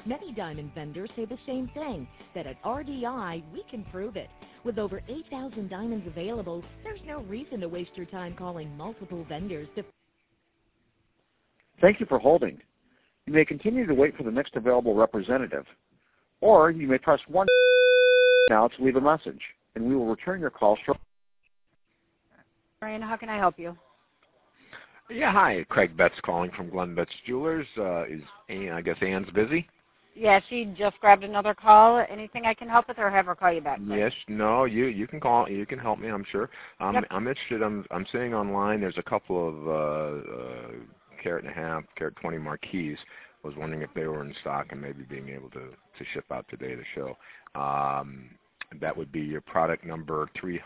Many diamond vendors say the same thing, that at RDI, we can prove it. With over 8,000 diamonds available, there's no reason to waste your time calling multiple vendors to... Thank you for holding. You may continue to wait for the next available representative, or you may press 1 now to leave a message, and we will return your call shortly. Brian, how can I help you? Yeah, hi. Craig Betts calling from Glenn Betts Jewelers. Is Ann, I guess Ann's busy? Yeah, she just grabbed another call. Anything I can help with, or have her call you back? Please? Yes, no, you can call. You can help me, I'm sure. Yep. I'm interested. I'm seeing online there's a couple of carat and a half, carat 20 marquise. Was wondering if they were in stock and maybe being able to ship out today to show. That would be your product number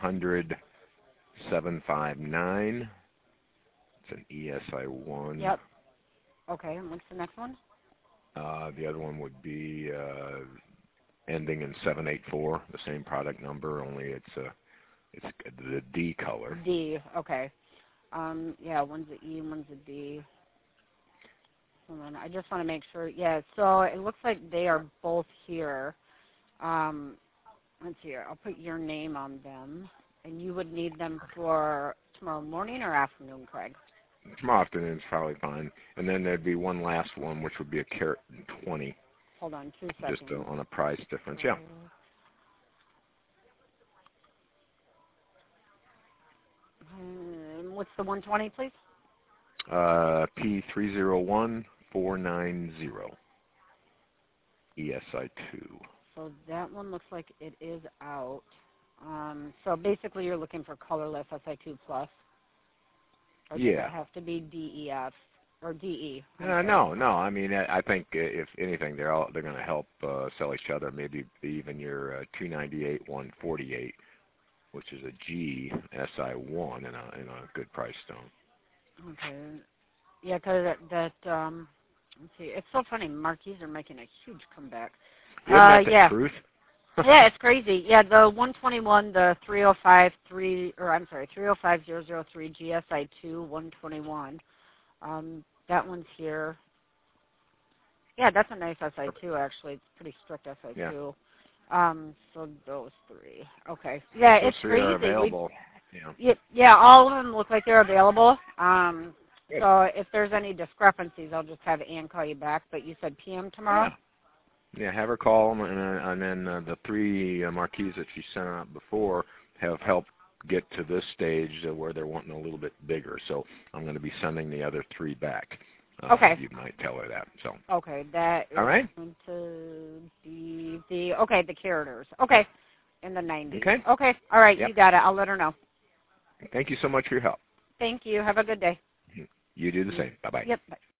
300-759. It's an ESI1. Yep. Okay, and what's the next one? The other one would be ending in 784, the same product number, only it's the D color. D, okay. Yeah, one's a E and one's a D. Hold on, I just want to make sure. Yeah, so it looks like they are both here. Let's see here. I'll put your name on them. And you would need them for tomorrow morning or afternoon, Craig? Tomorrow afternoon is probably fine. And then there'd be one last one, which would be a carat 20. Hold on 2 seconds. Just on a price difference, yeah. What's the 120, please? P301490. ESI2. So that one looks like it is out. So basically you're looking for colorless SI2 plus. Or does it have to be DEF or DE? No. I mean, I think if anything, they're going to help sell each other. Maybe even your 298 148, which is a G SI1 in a good price stone. Okay. Yeah, because that let's see. It's so funny. Marquise are making a huge comeback. Isn't that the truth? Yeah, it's crazy. Yeah, the 121, the 305003 GSI2 121. That one's here. Yeah, that's a nice SI2 actually. It's pretty strict SI2. Yeah. So those three. Okay. Yeah, those it's three crazy. Are available. Yeah, all of them look like they're available. So if there's any discrepancies, I'll just have Ann call you back. But you said PM tomorrow? Yeah, have her call, and then the three marquees that she sent out before have helped get to this stage where they're wanting a little bit bigger. So I'm going to be sending the other three back. Okay. You might tell her that. So. Okay, that is all right. Going to be the caraters. Okay, in the 90s. Okay. Okay, all right, Yep. You got it. I'll let her know. Thank you so much for your help. Thank you. Have a good day. You do the same. Bye-bye. Yep. Bye.